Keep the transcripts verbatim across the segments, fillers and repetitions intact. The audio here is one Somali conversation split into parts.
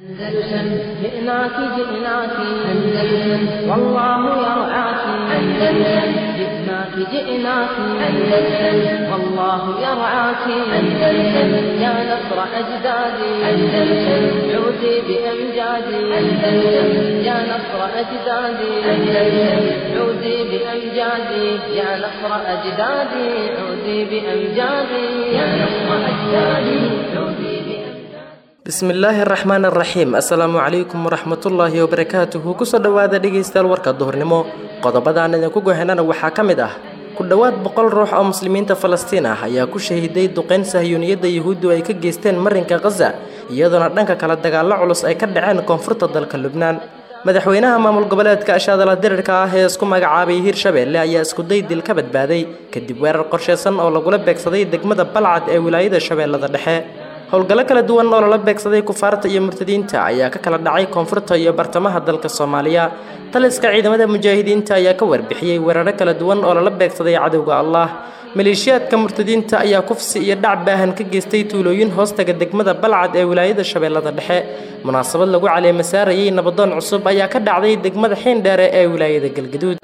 أندلسن جئناك جئناك أندلسن والله يرعاك أندلسن جئناك جئناك أندلسن والله يرعاك أندلسن يا نصر أجدادي أندلسن عودي بأمجادي أندلسن يا نصر أجدادي أندلسن عودي بأمجادي يا نصر أجدادي عودي بأمجادي يا نصر أجدادي عودي bismillaahi araxmaan araxiim assalaamu calaykum waraxmatullaahi wabarakaatuhu kusoo dhowaada dhegaystayaal warka duhurnimo qodobadaan idinku gohanana waxaa ka mid ah ku dhowaad boqol ruux oo muslimiinta falastiin ah ayaa ku shahiiday duqeyn sahyuuniyadda yuhuuddu ay ka geysteen marinka khaza iyadoona dhanka kale dagaallo culus ay ka dhaceen koonfurta dalka lubnaan madaxweynaha maamul goboleedka ashaadala dirirka ah ee isku magacaabay hirshabeelle ayaa iskuday dil ka badbaaday kadib weerar qorsheysan oo lagula beegsaday degmada balcad ee wilaayada shabeellada dhexe howlgallo kala duwan oo lala beegsaday kufaarta iyo murtadiinta ayaa ka kala dhacay koonfurta iyo bartamaha dalka Soomaaliya taliska ciidamada mujaahidiinta ayaa ka warbixiyay weeraro kala duwan oo lala beegsaday cadawga Allah maleeshiyaadka murtadiinta ayaa kufsi iyo dhac baahan ka geystay tuulooyin hoostaga degmada Balcad ee wilaayada Shabeellada Dhexe munaasabad lagu caleema saarayay nabadoon cusub ayaa ka dhacday degmada Xiindheere ee wilaayada Galgaduud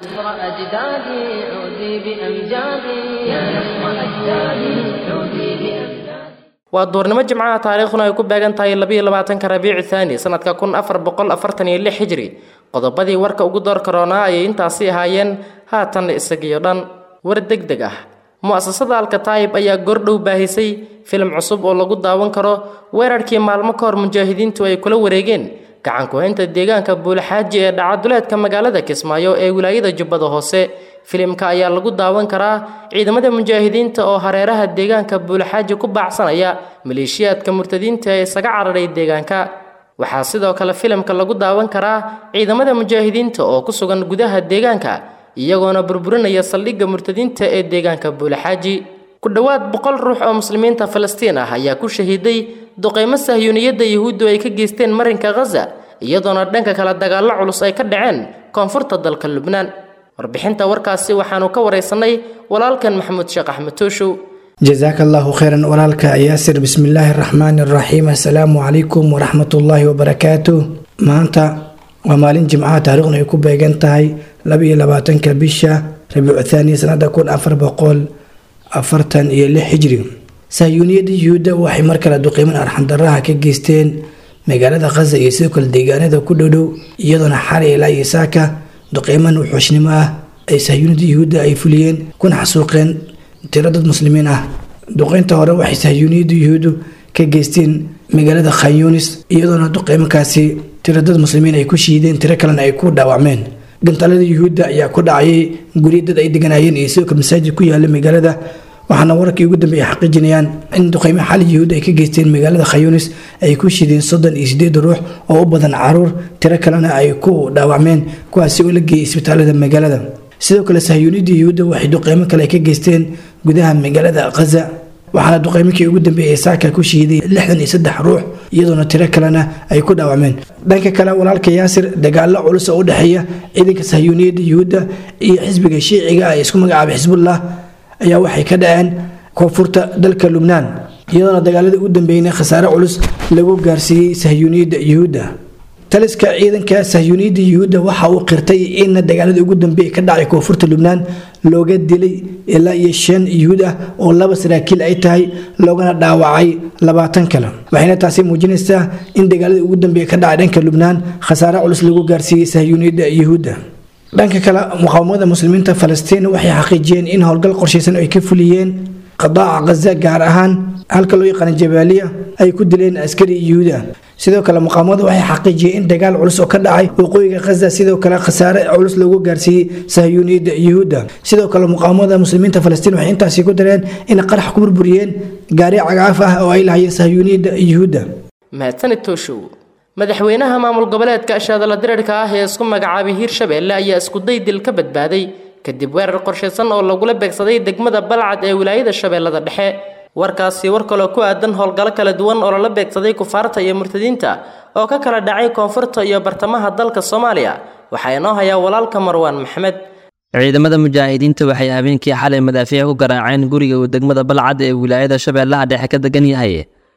waa doornimo jimcaha taariikhduna ay ku beegan tahay laba iyo labaatanka Rabiic Thani sanadka kun afar boqol afartan iyo lix Hijri qodobadii warka ugu door corona ay intaasi ahaayeen haatan isagiyo dhan war degdeg ah mu'asasada Al-Kataib ayaa gordhow baahisay film cusub oo lagu daawan karo weerarkii maalmo ka hor mujaahidiintu ay kula wareegeen gacan ku haynta deegaanka Buulxaaji ee dhacaduleedka magaalada Kismaayo ee wilaayada Jubbada Hoose filimka ayaa lagu daawan karaa ciidamada mujaahidiinta oo hareeraha deegaanka Buulxaaji ku baacsanaya maleeshiyaadka murtadiinta ee isaga cararay deegaanka waxaa sidoo kale filimka lagu daawan karaa ciidamada mujaahidiinta oo ku sugan gudaha deegaanka iyagoona burburinaya saldhigga murtadiinta ee deegaanka Buulxaaji ku dhawaad boqol ruux oo muslimiinta Falastiin ah ayaa ku shahiiday duqeymo sahyuuniyadda yuhuuddu ay ka geysteen marinka Gaza iyadoona dhanka kala dagaallo culus ay ka dhaceen koonfurta dalka Lubnaan warbixinta warkaasi waxaanu ka wareysanay walaalkan Maxamuud Sheekh Axmed Tooshow jazakallahu khairan walaalka yaasir bismillaahir rahmaanir rahiim assalaamu calaykum waraxmatullaahi wabarakaatuh maanta waa maalin jimcaha taariikhdu ay ku beegan tahay laba iyo labaatanka bisha Rabiic Thani sanada kun afar boqol afartan iyo lix Hijri sahyuuniyadda yuhuudda waxay mar kale duqeyman arxan darraha ka geysteen magaalada Gaza iyo sidoo kale deegaanada ku dhow iyadoona xalay ilaa iyo saaka duqeyman wuxuushnimo ah ay sahyuuniyadda yuhuudda ay fuliyeen kuna xasuuqeen tiro dad muslimiin ah duqeynta hore waxay sahyuuniyadda yuhuuddu ka geysteen magaalada Khan Yunis iyadoona duqeymankaasi tiro dad muslimiin ay ku shiideen tiro kalena ay ku dhaawacmeen gantalada yuhuudda ayaa ku dhacay guri dad ay deganayeen iyo sidoo kale masaajid ku yaala magaalada waxaana wararkii ugu dambeeyay xaqiijinayaan in duqeymo xal yuhuud ay ka geysteen magaalada Khan Yunis ay ku shideen soddon iyo siddeed ruux oo u badan caruur tiro kalena ay ku dhaawacmeen kuwaasi oo la geeyay isbitaalada magaalada sidoo kale sahyuuniyadda yuhuudda waxay duqeymo kale ka geysteen gudaha magaalada Gaza waxaana duqeymikii ugu dambeeyay saaka ku shiiday lixdan iyo saddex ruux iyadoona tiro kalena ay ku dhaawacmeen dhanka kale walaalka yaasir dagaallo culus oo u dhaxeeya ciidanka sahyuuniyadda yuhuudda iyo xisbiga shiiciga ah ee isku magacaabay Xisbullah ayaa waxay ka dhaceen koonfurta dalka Lubnaan iyadoona dagaalada ugu dambeeyay khasaare culus lagu gaarsiiyay sahyuuniyadda yuhuudda taliska ciidanka sahyuuniyadda yuhuudda waxa uu qirtay in dagaalada ugu dambeeyay ka dhacay koonfurta Lubnaan looga dilay ilaa iyo shan yuhuud ah oo laba saraakiil ay tahay loogana dhaawacay labaatan kale waxayna taasi muujinaysaa in dagaalada ugu dambeeyay ka dhacay dhanka Lubnaan khasaare culus lagu gaarsiiyay sahyuuniyadda yuhuudda dhanka kale muqaawamada muslimiinta Falastiin waxay xaqiijiyeen in howlgal qorsheysan ay ka fuliyeen qadaaca Gaza gaar ahaan halka loo yaqaan Jabaaliya ay ku dileen askari yuhuud ah sidoo kale muqaawamadu waxay xaqiijiyeen in dagaal culus oo ka dhacay waqooyiga Gaza sidoo kale khasaare culus lagu gaarsiiyay sahyuuniyadda yuhuudda sidoo kale muqaawamada muslimiinta Falastiin waxay intaasi ku dareen in qarax ku burburiyeen gaari cagaaf ah oo ay lahaayeen sahyuuniyadda yuhuudda mahadsanid Tooshow madaxweynaha maamul goboleedka ashaadala dirirka ah ee isku magacaabay Hirshabeelle ayaa isku day dil ka badbaaday kadib weerar qorsheysan oo lagula beegsaday degmada Balcad ee wilaayada Shabeellada Dhexe warkaasi war kale ku aadan howlgallo kala duwan oo lala beegsaday kufaarta iyo murtadiinta oo ka kala dhacay koonfurta iyo bartamaha dalka Soomaaliya waxaa inoo haya walaalka Marwaan Maxamed ciidamada mujaahidiinta waxay habeenkii xalay madaafiic ku garaaceen guriga uu degmada Balcad ee wilaayada Shabeellaha Dhexe ka degan yahay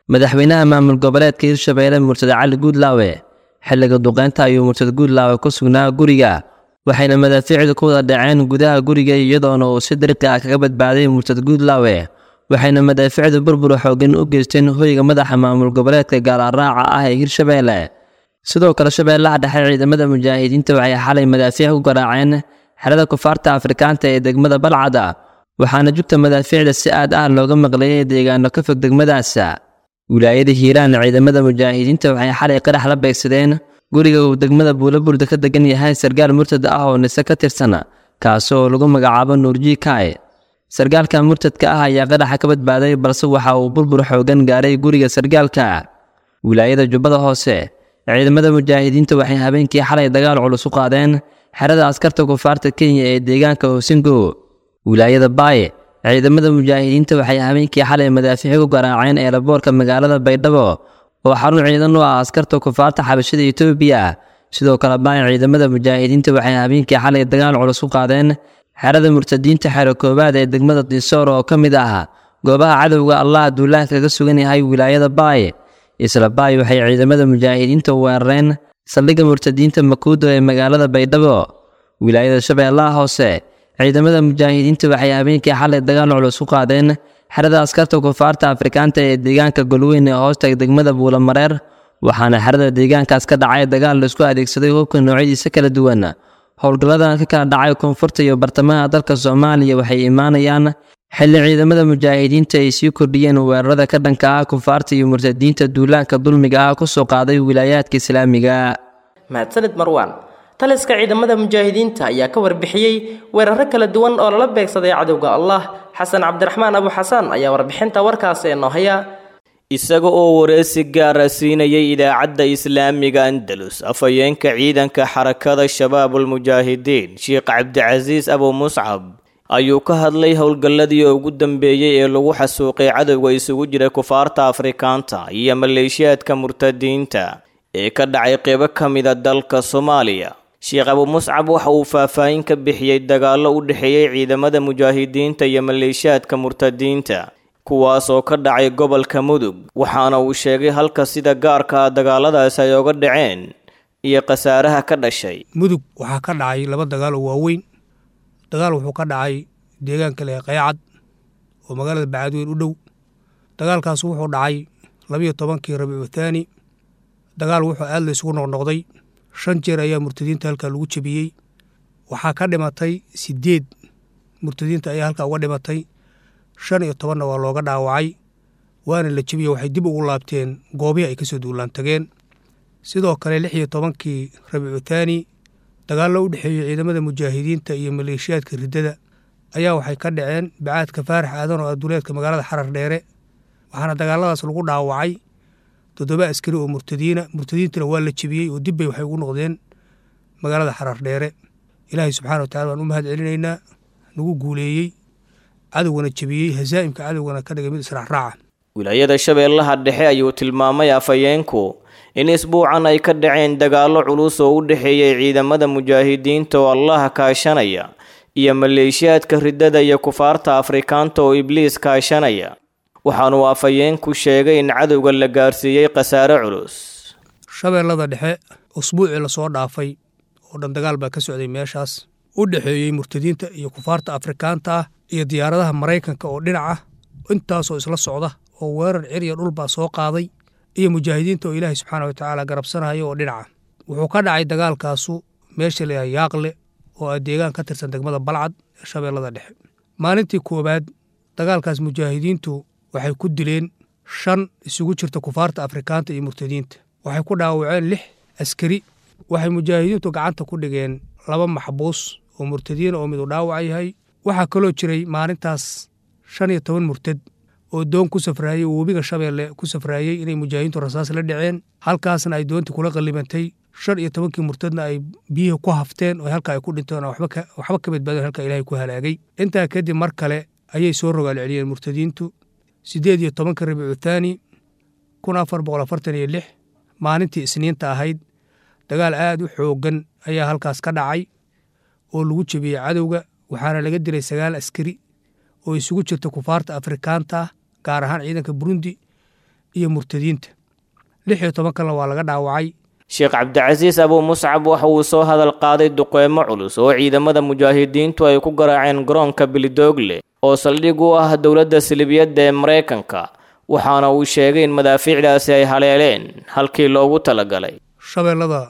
madaxweynaha maamul goboleedka Hirshabelle Murtada Cali Guudlaawe xilliga duqeynta ayuu Murtada Guudlaawe ku sugnaa guriga waxayna madaafiicdu ku wada dhaceen gudaha guriga iyadoona uu si dariiq ah kaga badbaaday Murtada Guudlaawe waxayna madaafiicdu burbur xooggan u geysteen hoyga madaxa maamul goboleedka gaararaaca ah ee Hirshabelle sidoo kale Shabeellaha Dhexe ciidamada mujaahidiinta waxay xalay madaafiic ku garaaceen xerada kufaarta Afrikaanta ee degmada Balcada waxaana jugta madaafiicda si aad ah looga maqleeyay deegaano ka fog degmadaas wilaayada Hiiraan ciidamada mujaahidiinta waxay xalay qarax la beegsadeen guriga uu degmada Buulaburda ka degan yahay sargaal murtad ah oo nise ka tirsan kaasoo lagu magacaabo Nuurji Kaay sargaalka murtadka ah ayaa qaraxa ka badbaaday balse waxa uu burbur xoogan gaaray guriga sargaalka wilaayada Jubbada Hoose ciidamada mujaahidiinta waxay habeenkii xalay dagaal culus u qaadeen xerada askarta kufaarta Kenya ee deegaanka Hoosingo wilaayada Baaye ciidamada mujaahidiinta waxay habeenkii xalay madaafiic ku garaaceen eelaboorka magaalada Baydhabo oo xarun ciidan u ah askarta kufaarta xabashada Itoobiya sidoo kale Baaye ciidamada mujaahidiinta waxay habeenkii xalay dagaal culus u qaadeen xerada murtadiinta xero koobaad ee degmada Diisoor oo kamid ah goobaha cadawga Allah duulaha kaga sugan yahay wilaayada Baaye isla Baaye waxay ciidamada mujaahidiinta weerareen saldhigga murtadiinta Makuudo ee magaalada Baydhabo wilaayada Shabeellaha Hoose ciidamada mujaahidiinta waxay habeenkii xalay dagaal culus u qaadeen xerada askarta kufaarta Afrikaanta ee deegaanka Golweyn ee hoosta degmada Buulamareer waxaana xerada deegaankaas ka dhacay dagaal la isku adeegsaday hubka noocyadiisa kala duwan howlgalladan ka kala dhacay koonfurta iyo bartamaha dalka Soomaaliya waxay imaanayaan xilli ciidamada mujaahidiinta ay sii kordhiyeen weerarada ka dhanka ah kufaarta iyo murtadiinta duulaanka dulmiga ah ku soo qaaday wilaayaadka Islaamiga mahadsanid Marwan taliska ciidamada mujaahidiinta ayaa ka warbixiyay weeraro kala duwan oo la beegsaday cadawga Allah Xasan Cabdiraxmaan Abu Xasan ayaa warbixinta warkaas ee noo haya isaga oo wareysi gaar ah siinayay idaacadda Islaamiga Andalus afayeenka ciidanka xarakada Shabaabul Mujaahidiin Sheekh Cabdicasiis Abu Muscab ayuu ka hadlay howlgalladii ugu dambeeyay ee lagu xasuuqay cadawga isugu jira kufaarta Afrikaanta iyo maleeshiyaadka murtadiinta ee ka dhacay qaybo kamid ah dalka Soomaaliya Sheekh Abu Muscab waxa uu faahfaahin ka bixiyay dagaallo u dhaxeeyay ciidamada mujaahidiinta iyo maleeshiyaadka murtadiinta kuwaas oo ka dhacay gobolka Mudug waxaana uu sheegay halka sida gaarka ah dagaaladaas ay uga dhaceen iyo qasaaraha ka dhashay Mudug waxa ka dhacay laba dagaal oo waaweyn dagaal wuxuu ka dhacay deegaanka leh Qaycad oo magaalada Bacadweyn u dhow dagaalkaas wuxuu dhacay laba iyo tobankii Rabiicu Thaani dagaal wuxuu aad la isugu noqnoqday shan jeer ayaa murtadiinta halka lagu jabiyay waxaa ka dhimatay sideed murtadiinta ayaa halka uga dhimatay shan iyo toban waa looga dhaawacay waana la jabiyay waxay dib ugu laabteen goobihi ay ka soo duulaan tageen sidoo kale lix iyo tobankii Rabiicu Thaani dagaal u dhaxeeyay ciidamada mujaahidiinta iyo maleeshiyaadka ridada ayaa waxay ka dhaceen bacaadka Faarax Aadan oo duleedka magaalada Xarar Dheere waxaana dagaaladaas lagu dhaawacay toddoba askari oo murtadiina murtadiintana waa la jabiyay oo dib bay waxay ugu noqdeen magaalada Xarar Dheere Ilaahay subxaanahu wa ta'aala waan u mahad celinaynaa nagu guuleeyay cadawgana jabiyay hasaa'imka cadawgana ka dhigay mid israac wilaayada Shabeellaha Dhexe ayuu tilmaamay afayeenku in isbuucan ay ka dhaceen dagaallo culus oo u dhaxeeyay ciidamada mujaahidiinta oo Allah kaashanaya iyo maleeshiyaadka ridada iyo kufaarta Afrikaanta oo Ibliis kaashanaya waxaanu afayeenku sheegay in cadawga la gaarsiiyay qasaare culus Shabeellada Dhexe usbuucii la soo dhaafay oo dhan dagaal baa ka socday meeshaas u dhaxeeyay murtadiinta iyo kufaarta Afrikaanta iyo diyaaradaha Mareykanka oo dhinaca intaas oo isla socda oo weerar ciriir dhul baa soo qaaday iyo mujaahidiinta oo Ilaahay subxaanahu wa ta'aala garabsanayo oo dhinaca wuxuu ka dhacay dagaalkaasu meesha la Yaaqle oo deegaan ka tirsan degmada Balcad ee Shabeellada Dhexe maalintii koobaad dagaalkaas mujaahidiintu waxay ku dileen shan isugu jirta kufaarta Afrikaanta iyo murtadiinta waxay ku dhaawaceen lix askari waxay mujaahidiintu gacanta ku dhigeen laba maxbuus oo murtadiin oo mid u dhaawac yahay waxa kaloo jiray maalintaas shan iyo toban murtad oo doon ku safraayay oo webiga Shabeelle ku safraayay inay mujaahidiintu rasaas la dhaceen halkaasna ay doontii kula qalibantay shan iyo tobankii murtadna ay biyo ku hafteen oo halka ay ku dhinteen waxba ka waxba ka badbaadeen halka Ilaahay ku halaagay intaa kadib mar kale ayay soo rogaal celiyeen murtadiintu sideed iyo tobankii Rabiicu Thaani kun afar boqol afartan iyo lix maalintii Isniinta ahayd dagaal aad u xoogan ayaa halkaas ka dhacay oo lagu jabiyay cadawga waxaana laga dilay sagaal askari oo isugu jirta kufaarta Afrikaanta gaar ahaan ciidanka Burundi iyo murtadiinta lix iyo toban kalena waa laga dhaawacay. sheekh cabdicasiis abu muscab waxa uu soo hadal qaaday duqeymo culus oo ciidamada mujaahidiintu ay ku garaaceen garoonka Bilidoogle oo saldhig u ah dowladda Silibiyadda ee Mareykanka, waxaana uu sheegay in madaafiicdaasi ay haleeleen halkii loogu talagalay. shabeellada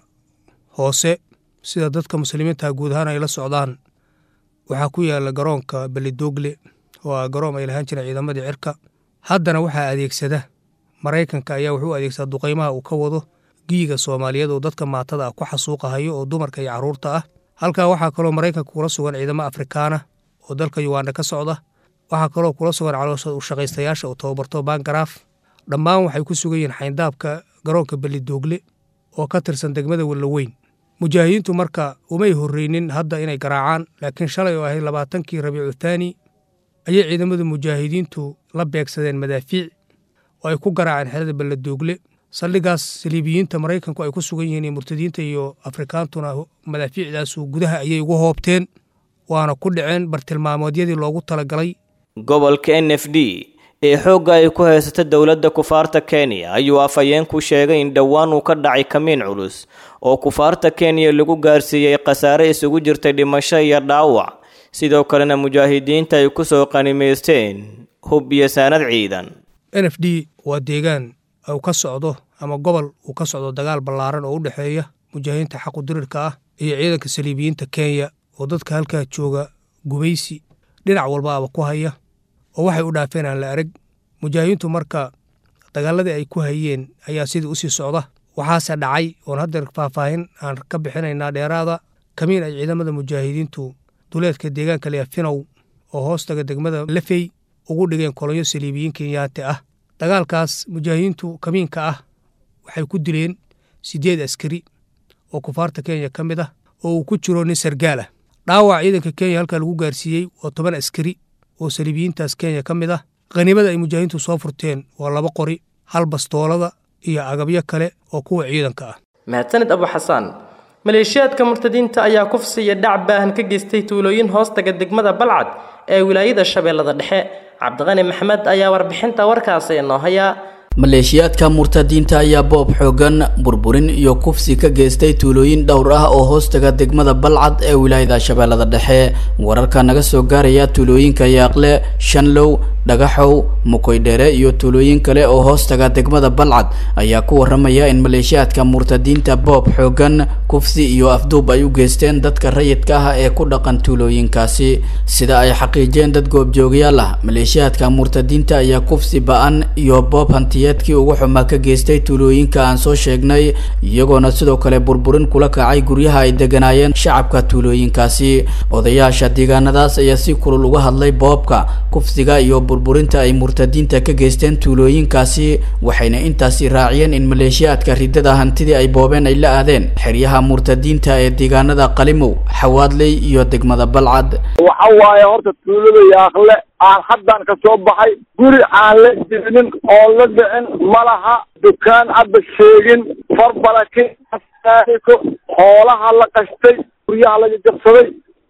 hoose sida dadka muslimiinta guud ahaan ay la socdaan waxaa ku yaala garoonka Bilidoogle oo ah garoon ay lahaan jireen ciidamada cirka. haddana waxaa adeegsada Mareykanka ayaa wuxuu adeegsadaa duqeymaha uu ka wado giiga Soomaaliyeed oo dadka maatada ku xasuuqahayo oo dumarka iyo caruurta ah. halka waxaa kaloo Mareykanka kula sugan ciidamo Afrikaan ah oo dalka Uganda ka socda. waxaa kaloo kula sugan caloosha u shaqaystayaasha oo tababarto Bangaraaf. dhammaan waxay ku sugan yihiin xayndaabka garoonka Bilidoogle oo ka tirsan degmada Walaweyn. mujaahidiintu marka umay horreynin hadda inay garaacaan, laakiin shalay oo ahayd labaatankii Rabiicu Thaani ayay ciidamada mujaahidiintu la beegsadeen madaafiic oo ay ku garaaceen xerada Bilidoogle. saldhigaas Siliibiyiinta Mareykanku ay ku sugan yihiin murtadiinta iyo Afrikaantuna madaafiicdaas gudaha ayay ugu hoobteen waana ku dhaceen bartilmaameedyadii loogu talagalay. gobolka N F D ee xoogga ay ku haysata dowladda kufaarta Kenya ayuu afayeen ku sheegay in dhawaan uu ka dhacay kamiin culus oo kufaarta Kenya lagu gaarsiiyay khasaare isugu jirtay dhimasho iyo dhaawac, sidoo kalena mujaahidiinta ay ku soo qanimaysteen hub iyo saanad ciidan. N F D waa deegaan uu ka socdo ama gobol uu ka socdo dagaal ballaaran oo u dhaxeeya mujaahidiinta xaq u dirirka ah iyo ciidanka Saliibiyiinta Kenya oo dadka halka jooga gubaysi dhinac walba aba ku haya oo waxay u dhaafeen aan la arag. mujaahidiintu marka dagaaladii ay ku hayeen ayaa sidii u sii socda. waxaase dhacay oo hadda faahfaahin aan ka bixinaynaa dheeraada kamiin ay ciidamada mujaahidiintu duleedka deegaanka Leefinow oo hoostaga degmada Lafey ugu dhigeen kolonyo Saliibiyiin Kenyaati ah. dagaalkaas mujaahidiintu kamiinka ah waxay ku dileen sideed askari oo kufaarta Kenya ka mid ah oo uu ku jiro nin sargaal ah. dhaawac ciidanka Kenya halka lagu gaarsiiyey waa toban askari oo Saliibiyiintaas Kenya ka mid ah. qaniimada ay mujaahidiintu soo furteen waa laba qori, hal bastoolada iyo agabyo kale oo kuwa ciidanka ah. mahadsanid Abu Xasaan. maleeshiyaadka murtadiinta ayaa kufsi iyo dhac baahan ka geystay tuulooyin hoostaga degmada Balcad ee wilaayada Shabeellada Dhexe. Cabdiqani Maxamed ayaa warbixinta warkaasi inoo haya. maleeshiyaadka murtadiinta ayaa boob xoogan burburin iyo kufsi ka geystay tuulooyin dhowr ah oo hoostaga degmada Balcad ee wilaayada Shabeellada Dhexe. wararka naga soo gaaraya tuulooyinka Yaaqle, Shanlow, Dhagaxow, Mukoydheere iyo tuulooyin kale oo hoostaga degmada Balcad ayaa ku waramaya in maleeshiyaadka murtadiinta boob xoogan, kufsi iyo afduub ay u geysteen dadka rayidka ah ee ku dhaqan tuulooyinkaasi. sida ay xaqiijeen dad goobjoogayaal ah, maleeshiyaadka murtadiinta ayaa kufsi ba'an iyo boob hantiyeedkii ugu xumaa ka geystay tuulooyinka aan soo sheegnay, iyagoona sidoo kale burburin kula kacay guryaha ay deganaayeen shacabka tuulooyinkaasi. odayaasha deegaanadaas ayaa si kulul uga hadlay boobka, kufsiga iyo burburinta ay murtadiinta ka geysteen tuulooyinkaasi, waxayna intaasi raaciyeen in maleeshiyaadka ridada hantidii ay boobeen ay la aadeen xeryaha murtadiinta ee deegaanada Qalimow, Xawaadley iyo degmada Balcad. waxa waaye horta tuulada Yaaqle aan haddaan ka soo baxay, guri aan la jirinin oo la dhicin malaha, dukaan hadda sheegin, farbalaki asaariko, xoolaha la qashtay, guryaha laga jabsaday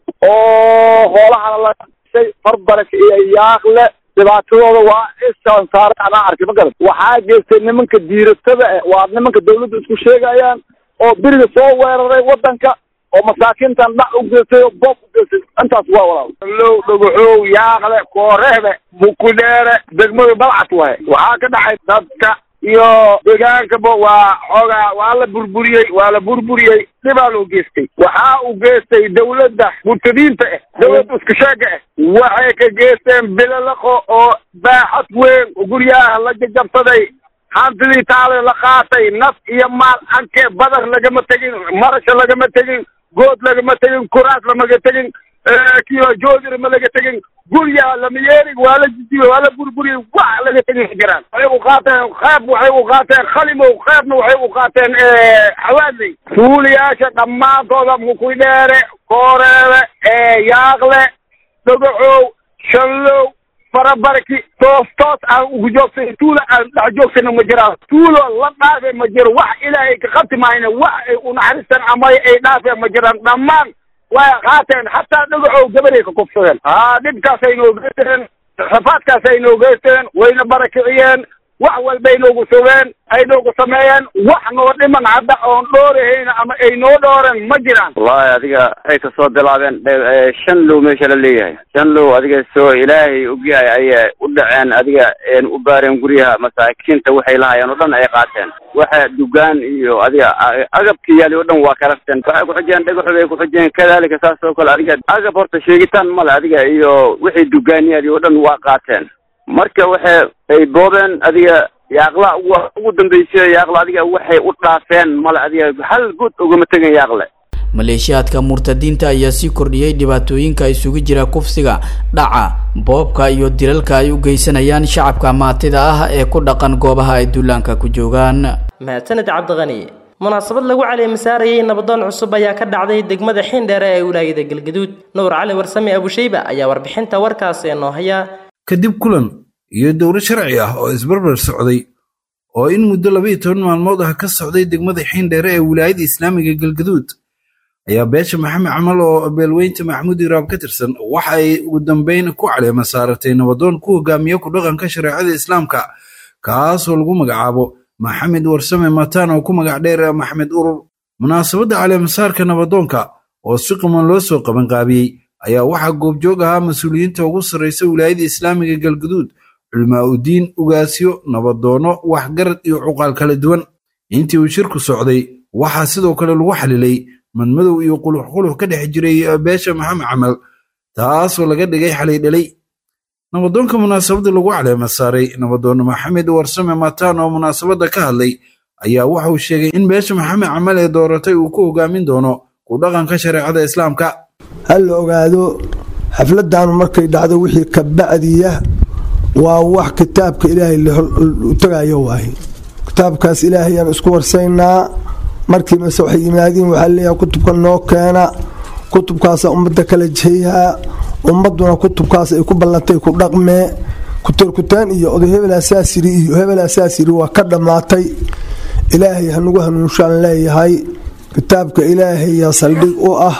oo xoolaha la qashtay, farbalaki iyo Yaaqle dhibaatadooda waa isaan saaray anaa arkay. ma garan waxaa geystay nimanka diiratada eh waa nimanka dawladda isku sheegayaan oo beriga soo weeraray wadanka oo masaakiintan dhac u geystay oo boob u geystay. intaas waa walaal. low Dhagaxow, Yaaqle, Kooreebe, Mukoydheere, degmada Balcad waaye. waxaa ka dhacay dadka iyo deegaankaba waa xoogaa waa la burburiyey waa la burburiyey dhibaa loo geystay. waxaa u geystay dawladda murtadiinta ah, dawladda isku sheega ah, waxay ka geysteen bilalaqo oo baaxad weyn, guryaha la jajabsaday, hantidii taale la qaatay, naf iyo maal anke badar lagama tegin, marasha lagama tegin, good lagama tegin, kuraas lamaga tegin, kiyo joodir ma laga tegin, guryaha lama yeerin, waa la jijiyo waa la burburiyey, wax laga tegin jiraan. waxay u qaateen qayb waxay u qaateen Qalimow, qaybna waxay u qaateen Xawaadley. tuulayaasha dhammaantooda Mukoydheere, Kooreebe, Yaaqle, Dhagaxow, Shanlow, farabarki toos toos aan ugu joogsan, tuulo aan dhex joogsana ma jiraan, tuulo la dhaafay ma jiro, wax ilaahay ka qabti maayna, wax ay u naxariistaan ama ay dhaafeen ma jiraan, dhammaan way qaateen. hataa Dhagaxow gabaday ka kufsadeen. haa dhibkaasay noo geysteen, rafaadkaasay noo geysteen, wayna barakiciyeen, wax walbay noogu sugeen ay noogu sameeyeen wax noo dhiman hadda oon dhoorahayna ama ay noo dhooren ma jiraan wallahi adiga ay ka soo bilaabeen shan low meesha la leeyahay shan low adiga soo ilaahay ogyahay ayay u dhaceen adiga een u baareen guryaha masaakiinta waxay lahaayeen oo dhan ay qaateen waxa dugaan iyo adiga agabkii yaali oo dhan waa karafteen waxa ku xijeen dhagax ay ku xijeen kadaalika saas oo kale adiga agab horta sheegitaan male adiga iyo wixii dugaan yaali oo dhan waa qaateen marka waxa ay boobeen adiga yaaqla ugu dambeysay yaaqla adiga waxay u dhaafeen male adiga hal good uga tagan yaaqle maleeshiyaadka murtadiinta ayaa sii kordhiyay dhibaatooyinka isugu jira kufsiga dhaca boobka iyo dilalka ay u geysanayaan shacabka maatida ah ee ku dhaqan goobaha ay duulaanka ku joogaan mahadsanid cabdiqani munaasabad lagu caleemisaarayay nabadoon cusub ayaa ka dhacday degmada Xiindheere ee wilaayada Galgaduud Nuur Cali Warsame Abu Shayba ayaa warbixinta warkaas ee noo haya kadib kulan iyo dowr sharci ah oo isbarbar socday oo in muddo laba iyo toban maalmood ah ka socday degmada Xiindheere ee wilaayada Islaamiga Galgaduud ayaa beesha Maxamed Camal oo beelweynta Maxamuud Iraab ka tirsan waxa ay ugu dambeyn ku caleema saaratay nabadoon ku hogaamiyo ku dhaqanka shariicada Islaamka kaas oo lagu magacaabo Maxamed Warsame Mataan oo ku magac dheer Maxamed Urur munaasabada caleema saarka nabadoonka oo si qiimo loo soo qaban qaabiyay ayaa waxa goob joog ah mas'uuliyiinta ugu sareysa wilaayada Islaamiga Galgaduud culmaa u diin ugaasyo nabadoono waxgarad iyo cuqaal kala duwan intii uu shirku socday waxa sidoo kale lagu xalilay madmadow iyo qulux qulux ka dhex jiray beesha Maxamed Camal taas oo laga dhigay xalay dhalay nabadoonka munaasabada lagu caleema saaray nabadoon Maxamed Warsame Mataan oo munaasabada ka hadlay ayaa waxa uu sheegay in beesha Maxamed Camal ee dooratay uu ku hogaamin doono ku dhaqanka shariicada Islaamka hal ogaado xafladan markay dhacdo wixii ka bacdiya waa wax kitaabka Ilaahay u tagayo waay kitaabkaas Ilaahay aan isku warsaynaa markii ma soo yimaadeen waxa leeyahay kutubka noo keena kutubkaas ummadda kala jeeyaa ummaduna kutubkaas ay ku ballantay ku dhaqmee kuturkutaan iyo oday hebel asaasiri iyo hebel asaasiri waa ka dhamaatay Ilaahay hanugu hanuunshaan leeyahay kitaabka Ilaahay ya saldhig u ah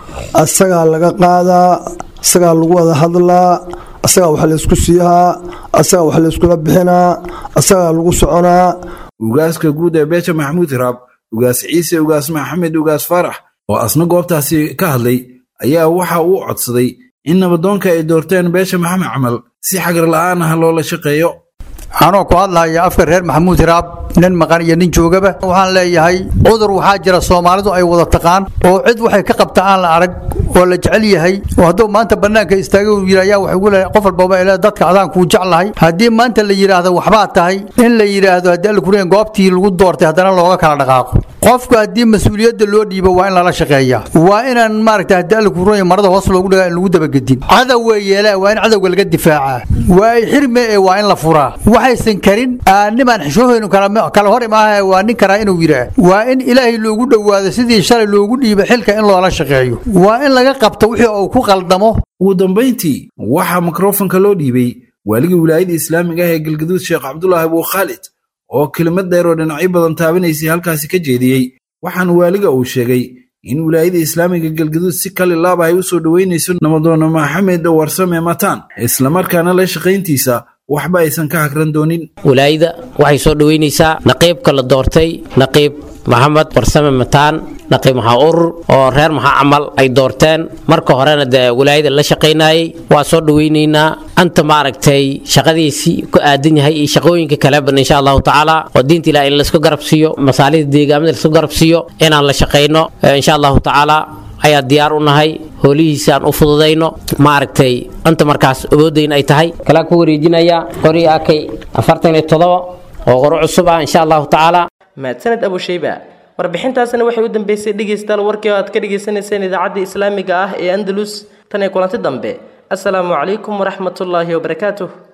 asaga laga qaadaa asaga lagu wada hadlaa asaga waxa la isku siiyaa asaga waxa la isku bixinaa asaga lagu soconaa ugaaska guud ee beesha Maxamuud Iraab ugaas Ciise ugaas Maxamed ugaas Farax oo asna goobtaasi ka hadlay ayaa waxa uu codsaday in nabadoonka ay doorteen beesha Maxamed Camal si xagar la'aan ah loo la shaqeeyo anoo ku hadlaaya afka reer Maxamuud Iraab nin maqan iyo nin joogaba waxaan leeyahay cudur waxa jira Soomaalidu ay wada taqaan oo cid waxay ka qabtaan la arag oo la jecel yahay oo hadoo maanta banaanka istaagay uu yiraahdo waxa uu leeyahay qof walba ilaa dadka adaan ku jeclahay hadii maanta la yiraahdo waxba tahay in la yiraahdo hadii la kureen goobtii lagu doortay hadana looga kala dhaqaaqo qofka hadii mas'uuliyadda loo dhiibo waa in la shaqeeyaa waa inaan maaragtay hadii la kureen marada hoos loogu dhagaa in lagu dabagadin cadow weeyela waa in cadowga laga difaaca waa xirme ee waa in la furaa waxaysan karin niman xishooyinu kala kala hor imaahay waa nin kara inuu yiraahdo waa in Ilaahay loogu dhawaado sidii shalay loogu dhiibay xilka in loo la shaqeeyo waa in laga qabto wixii uu ku qaldamo ugu dambeyntii waxa mikrofoonka loo dhiibay waaliga wilaayada Islaamiga ee Galgaduud Sheekh Cabdullaahi Abu Khalid oo kelmad dheer oo dhinacyo badan taabanaysay halkaas ka jeediyay waxaan waaliga uu sheegay in wilaayada Islaamiga Galgaduud si kale laab ay u soo dhaweynayso nabadoon Maxamed Warsame Mataan isla markaana la shaqeyntiisa waxba aysan ka hakran doonin wilaayada waxay soo dhaweynaysaa naqiibka la doortay naqiib Maxamed Warsame Mataan naqiib waxa urur oo reer Maxaa Camal ay doorteen marka horena de wilaayada la shaqeynayay waa soo dhaweynaynaa anta maaragtay shaqadiisi ku aadan yahay iyo shaqooyinka kale ban insha Allah taala oo diinta Ilaahay in la isku garab siiyo masaalida deegaamada la isku garab siiyo inaan la shaqeyno insha Allah taala ayaa diyaar u nahay hoolihiisaan u fududeyno maaragtay anta markaas awoodeen ay tahay kala ku wareejinaya qori akay afartan iyo toddoba oo qoro cusub ah insha Allah taala mahadsanid Abu Shayba warbixintaasina waxay u dambeysay dhageystayaal warkii aad ka dhageysanayseen idaacadda Islaamiga ah ee Andalus tan ay kulanti dambe assalaamu calaykum waraxmatullaahi wabarakaatuh